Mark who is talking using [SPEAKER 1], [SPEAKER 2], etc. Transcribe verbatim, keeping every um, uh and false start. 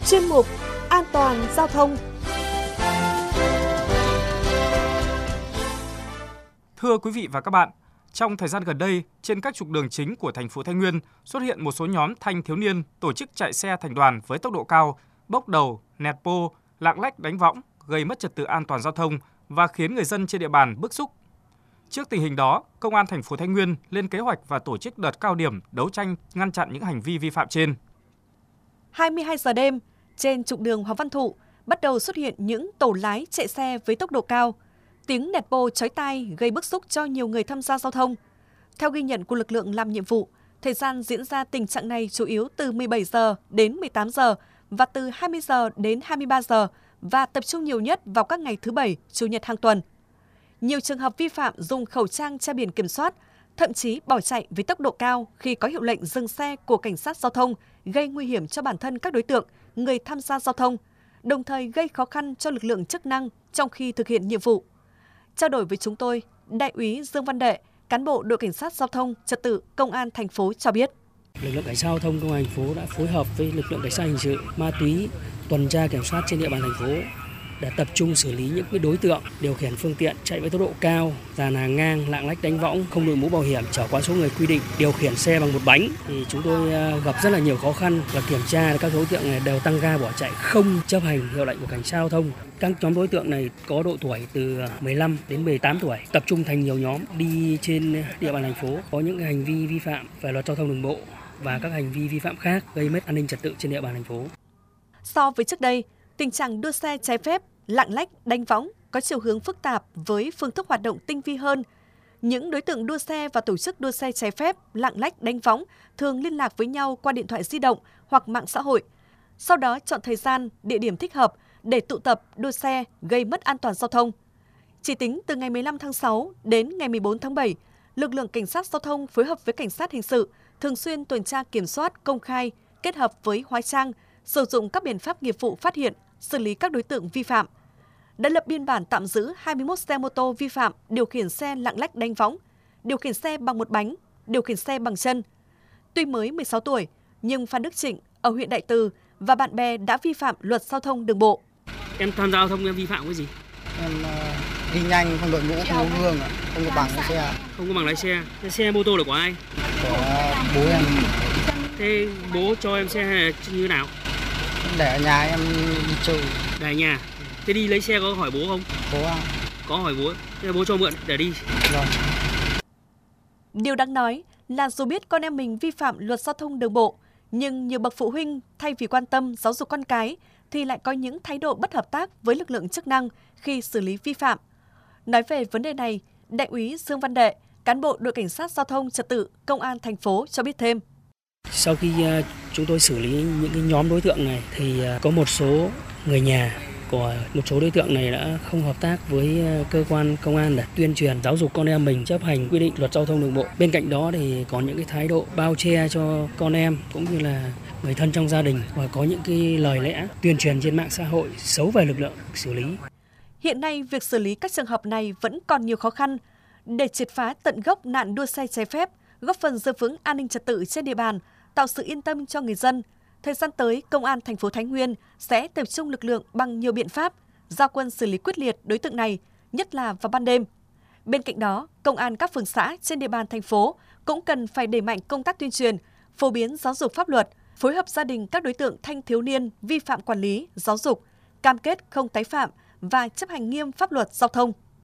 [SPEAKER 1] chuyên mục An toàn giao thông.
[SPEAKER 2] Thưa quý vị và các bạn, trong thời gian gần đây, trên các trục đường chính của thành phố Thái Nguyên xuất hiện một số nhóm thanh thiếu niên tổ chức chạy xe thành đoàn với tốc độ cao, bốc đầu, nẹt bô, lạng lách đánh võng, gây mất trật tự an toàn giao thông và khiến người dân trên địa bàn bức xúc. Trước tình hình đó, Công an thành phố Thái Nguyên lên kế hoạch và tổ chức đợt cao điểm đấu tranh ngăn chặn những hành vi vi phạm trên.
[SPEAKER 1] hai mươi hai giờ đêm, trên trục đường Hoàng Văn Thụ bắt đầu xuất hiện những tổ lái chạy xe với tốc độ cao. Tiếng nẹt bô chói tai gây bức xúc cho nhiều người tham gia giao thông. Theo ghi nhận của lực lượng làm nhiệm vụ, thời gian diễn ra tình trạng này chủ yếu từ mười bảy giờ đến mười tám giờ và từ hai mươi giờ đến hai mươi ba giờ và tập trung nhiều nhất vào các ngày thứ Bảy, Chủ nhật hàng tuần. Nhiều trường hợp vi phạm dùng khẩu trang che biển kiểm soát, thậm chí bỏ chạy với tốc độ cao khi có hiệu lệnh dừng xe của cảnh sát giao thông, gây nguy hiểm cho bản thân các đối tượng, người tham gia giao thông, đồng thời gây khó khăn cho lực lượng chức năng trong khi thực hiện nhiệm vụ. Trao đổi với chúng tôi, Đại úy Dương Văn Đệ, cán bộ đội cảnh sát giao thông trật tự Công an thành phố cho biết.
[SPEAKER 3] Lực lượng cảnh sát giao thông Công an thành phố đã phối hợp với lực lượng cảnh sát hình sự, ma túy, tuần tra kiểm soát trên địa bàn thành phố để tập trung xử lý những cái đối tượng điều khiển phương tiện chạy với tốc độ cao, dàn hàng ngang, lạng lách đánh võng, không đội mũ bảo hiểm, chở quá số người quy định, điều khiển xe bằng một bánh. Thì chúng tôi gặp rất là nhiều khó khăn và kiểm tra các đối tượng này đều tăng ga bỏ chạy, không chấp hành hiệu lệnh của cảnh sát giao thông. Các nhóm đối tượng này có độ tuổi từ mười lăm đến mười tám tuổi, tập trung thành nhiều nhóm đi trên địa bàn thành phố, có những hành vi vi phạm về luật giao thông đường bộ và các hành vi vi phạm khác gây mất an ninh trật tự trên địa bàn thành phố.
[SPEAKER 1] So với trước đây, tình trạng đua xe trái phép, lạng lách, đánh võng có chiều hướng phức tạp với phương thức hoạt động tinh vi hơn. Những đối tượng đua xe và tổ chức đua xe trái phép, lạng lách, đánh võng thường liên lạc với nhau qua điện thoại di động hoặc mạng xã hội. Sau đó chọn thời gian, địa điểm thích hợp để tụ tập đua xe gây mất an toàn giao thông. Chỉ tính từ ngày mười lăm tháng sáu đến ngày mười bốn tháng bảy, lực lượng cảnh sát giao thông phối hợp với cảnh sát hình sự thường xuyên tuần tra kiểm soát công khai kết hợp với hóa trang, sử dụng các biện pháp nghiệp vụ phát hiện, xử lý các đối tượng vi phạm. Đã lập biên bản tạm giữ hai mươi mốt xe mô tô vi phạm điều khiển xe lạng lách đánh võng, điều khiển xe bằng một bánh, điều khiển xe bằng chân. Tuy mới mười sáu tuổi, nhưng Phan Đức Trịnh ở huyện Đại Từ và bạn bè đã vi phạm luật giao thông đường bộ.
[SPEAKER 3] Em tham gia giao thông em vi phạm cái gì?
[SPEAKER 4] Em uh, đi nhanh, không đội mũ, không có gương, không có bằng lái xe.
[SPEAKER 3] Không có bằng lái xe. Cái xe mô tô là của ai?
[SPEAKER 4] Của bố em.
[SPEAKER 3] Thế bố cho em xe hay là như nào?
[SPEAKER 4] Để ở nhà em đi chơi.
[SPEAKER 3] Để ở nhà. Thế đi lấy xe có hỏi bố không?
[SPEAKER 4] Bố à?
[SPEAKER 3] Có hỏi bố. Thế bố cho mượn để đi.
[SPEAKER 4] Rồi.
[SPEAKER 1] Điều đáng nói là dù biết con em mình vi phạm luật giao thông đường bộ, nhưng nhiều bậc phụ huynh thay vì quan tâm giáo dục con cái thì lại có những thái độ bất hợp tác với lực lượng chức năng khi xử lý vi phạm. Nói về vấn đề này, Đại úy Dương Văn Đệ, cán bộ đội cảnh sát giao thông trật tự Công an thành phố cho biết thêm.
[SPEAKER 3] Sau khi chúng tôi xử lý những cái nhóm đối tượng này thì có một số người nhà của một số đối tượng này đã không hợp tác với cơ quan công an để tuyên truyền giáo dục con em mình chấp hành quy định luật giao thông đường bộ. Bên cạnh đó thì có những cái thái độ bao che cho con em cũng như là người thân trong gia đình và có những cái lời lẽ tuyên truyền trên mạng xã hội xấu về lực lượng xử lý.
[SPEAKER 1] Hiện nay việc xử lý các trường hợp này vẫn còn nhiều khó khăn. Để triệt phá tận gốc nạn đua xe trái phép, góp phần giữ vững an ninh trật tự trên địa bàn, tạo sự yên tâm cho người dân, thời gian tới, Công an thành phố Thái Nguyên sẽ tập trung lực lượng bằng nhiều biện pháp, ra quân xử lý quyết liệt đối tượng này, nhất là vào ban đêm. Bên cạnh đó, công an các phường xã trên địa bàn thành phố cũng cần phải đẩy mạnh công tác tuyên truyền, phổ biến giáo dục pháp luật, phối hợp gia đình các đối tượng thanh thiếu niên vi phạm quản lý, giáo dục, cam kết không tái phạm và chấp hành nghiêm pháp luật giao thông.